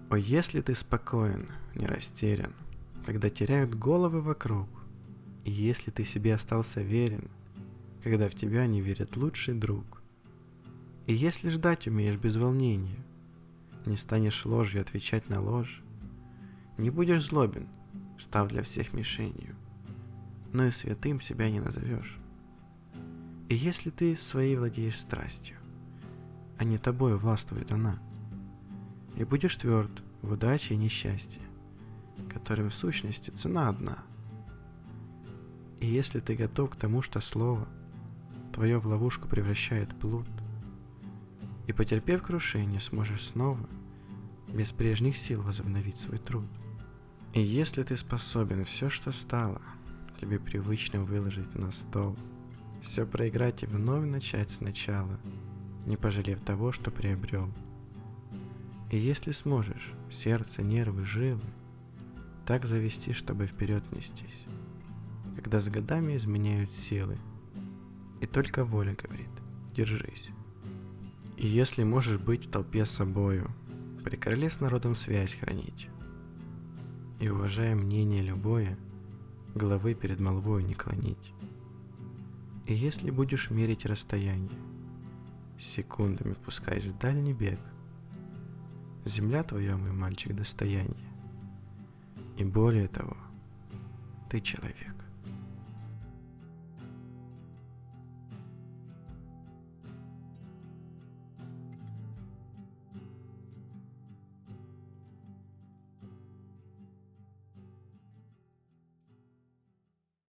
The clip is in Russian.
О, если ты спокоен, не растерян, когда теряют головы вокруг, и если ты себе остался верен, когда в тебя не верит лучший друг, и если ждать умеешь без волнения, не станешь ложью отвечать на ложь, не будешь злобен, став для всех мишенью, но и святым себя не назовешь. И если ты своей владеешь страстью, а не тобою властвует она, и будешь тверд в удаче и несчастье, которым в сущности цена одна. И если ты готов к тому, что слово твое в ловушку превращает плут, и, потерпев крушение, сможешь снова без прежних сил возобновить свой труд. И если ты способен все, что стало, тебе привычным выложить на стол, все проиграть и вновь начать сначала, не пожалев того, что приобрел. И если сможешь сердце, нервы, жилы так завести, чтобы вперед нестись, когда с годами изменяют силы, и только воля говорит: держись. И если можешь быть в толпе с собою, при короле с народом связь хранить, и, уважая мнение любое, головы перед молвой не клонить. И если будешь мерить расстояние, секундами пускаясь в дальний бег, земля твоя, мой мальчик, достояние, и более того, ты человек.